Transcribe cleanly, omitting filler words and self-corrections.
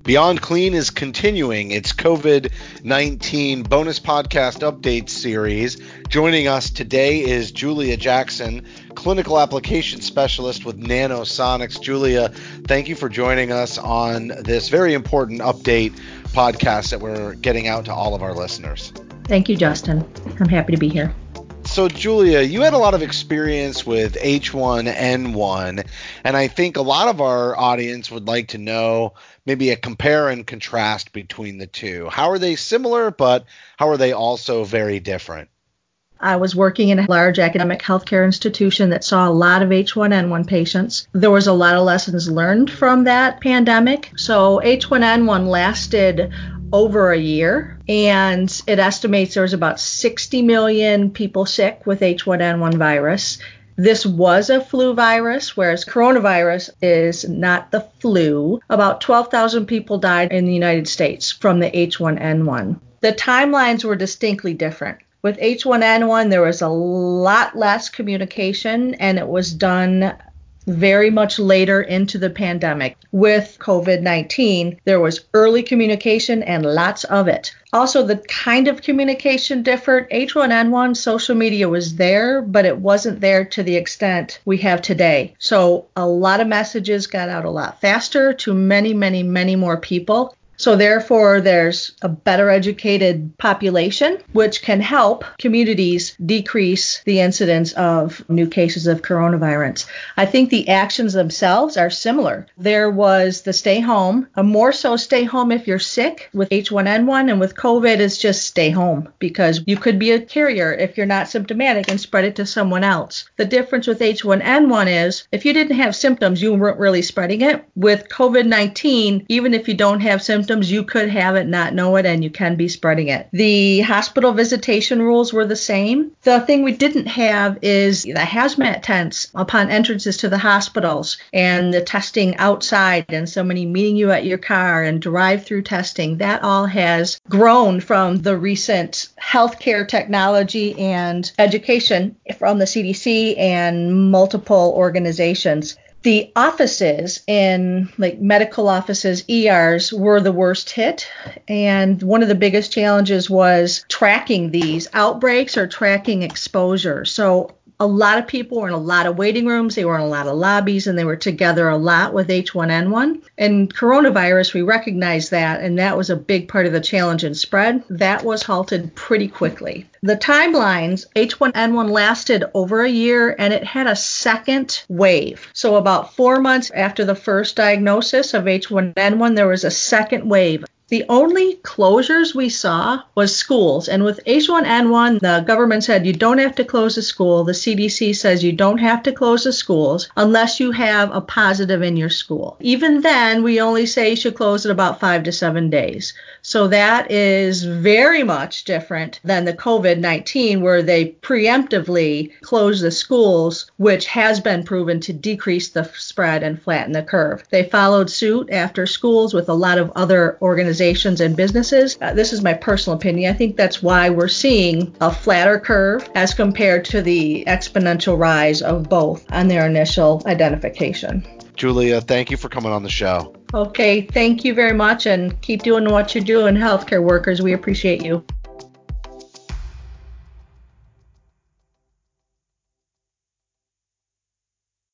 Beyond Clean is continuing its COVID-19 bonus podcast update series. Joining us today is Julia Jackson, Clinical Application Specialist with Nanosonics. Julia, thank you for joining us on this very important update podcast that we're getting out to all of our listeners. Thank you, Justin. I'm happy to be here. So, Julia, you had a lot of experience with H1N1, and I think a lot of our audience would like to know maybe a compare and contrast between the two. How are they similar, but how are they also very different? I was working in a large academic healthcare institution that saw a lot of H1N1 patients. There was a lot of lessons learned from that pandemic. So H1N1 lasted over a year, and it estimates there was about 60 million people sick with H1N1 virus. This was a flu virus, whereas coronavirus is not the flu. About 12,000 people died in the United States from the H1N1. The timelines were distinctly different. With H1N1, there was a lot less communication, and it was done very much later into the pandemic. With COVID-19, there was early communication and lots of it. Also, the kind of communication differed. H1N1, social media was there, but it wasn't there to the extent we have today. So a lot of messages got out a lot faster to many, many, many more people. So therefore, there's a better educated population, which can help communities decrease the incidence of new cases of coronavirus. I think the actions themselves are similar. There was the stay home, more so stay home if you're sick with H1N1, and with COVID, it's just stay home because you could be a carrier if you're not symptomatic and spread it to someone else. The difference with H1N1 is if you didn't have symptoms, you weren't really spreading it. With COVID-19, even if you don't have symptoms, you could have it, not know it, and you can be spreading it. The hospital visitation rules were the same. The thing we didn't have is the hazmat tents upon entrances to the hospitals and the testing outside and somebody meeting you at your car and drive-through testing. That all has grown from the recent healthcare technology and education from the CDC and multiple organizations. The offices in medical offices, ERs, were the worst hit. And one of the biggest challenges was tracking these outbreaks or tracking exposure. So a lot of people were in a lot of waiting rooms, they were in a lot of lobbies, and they were together a lot with H1N1. And coronavirus, we recognized that, and that was a big part of the challenge in spread. That was halted pretty quickly. The timelines, H1N1 lasted over a year, and it had a second wave. So about 4 months after the first diagnosis of H1N1, there was a second wave. The only closures we saw was schools. And with H1N1, the government said you don't have to close a school. The CDC says you don't have to close the schools unless you have a positive in your school. Even then, we only say you should close it about 5 to 7 days. So that is very much different than the COVID-19 where they preemptively closed the schools, which has been proven to decrease the spread and flatten the curve. They followed suit after schools with a lot of other organizations and businesses. This is my personal opinion. I think that's why we're seeing a flatter curve as compared to the exponential rise of both on their initial identification. Julia, thank you for coming on the show. Okay, thank you very much, and keep doing what you're doing, healthcare workers. We appreciate you.